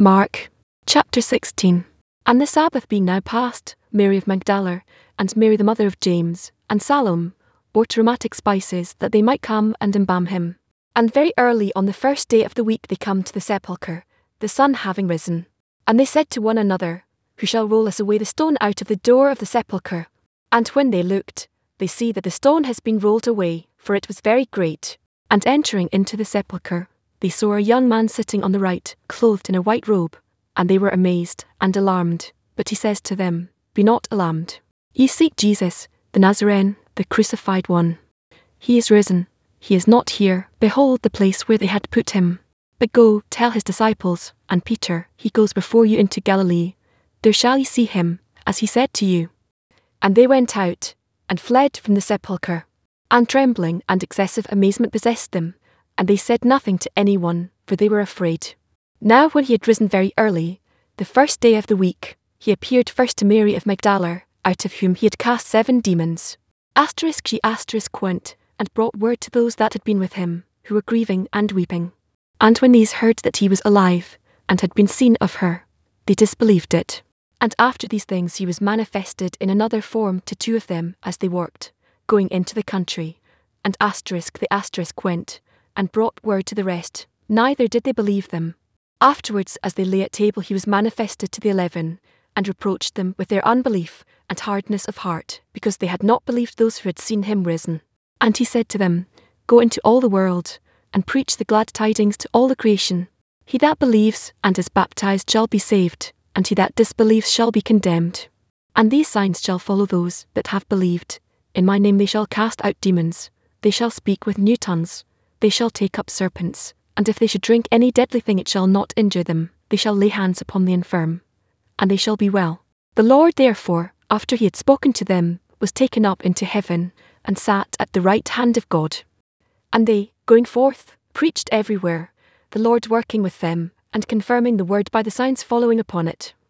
Mark, chapter 16. And the Sabbath being now past, Mary of Magdala, and Mary the mother of James, and Salome, bought aromatic spices, that they might come and embalm him. And very early on the first day of the week they come to the sepulchre, the sun having risen. And they said to one another, Who shall roll us away the stone out of the door of the sepulchre? And when they looked, they see that the stone has been rolled away, for it was very great. And entering into the sepulchre, they saw a young man sitting on the right, clothed in a white robe. And they were amazed and alarmed. But he says to them, Be not alarmed. Ye seek Jesus, the Nazarene, the crucified one. He is risen. He is not here. Behold the place where they had put him. But go, tell his disciples, and Peter, he goes before you into Galilee. There shall ye see him, as he said to you. And they went out, and fled from the sepulchre. And trembling and excessive amazement possessed them, and they said nothing to anyone, for they were afraid. Now when he had risen very early, the first day of the week, he appeared first to Mary of Magdala, out of whom he had cast 7 demons. She went, and brought word to those that had been with him, who were grieving and weeping. And when these heard that he was alive, and had been seen of her, they disbelieved it. And after these things he was manifested in another form to 2 of them as they walked, going into the country. And the went, and brought word to the rest, neither did they believe them. Afterwards, as they lay at table, he was manifested to the 11, and reproached them with their unbelief and hardness of heart, because they had not believed those who had seen him risen. And he said to them, Go into all the world, and preach the glad tidings to all the creation. He that believes and is baptized shall be saved, and he that disbelieves shall be condemned. And these signs shall follow those that have believed. In my name they shall cast out demons, they shall speak with new tongues, they shall take up serpents, and if they should drink any deadly thing it shall not injure them, they shall lay hands upon the infirm, and they shall be well. The Lord therefore, after he had spoken to them, was taken up into heaven, and sat at the right hand of God. And they, going forth, preached everywhere, the Lord working with them, and confirming the word by the signs following upon it.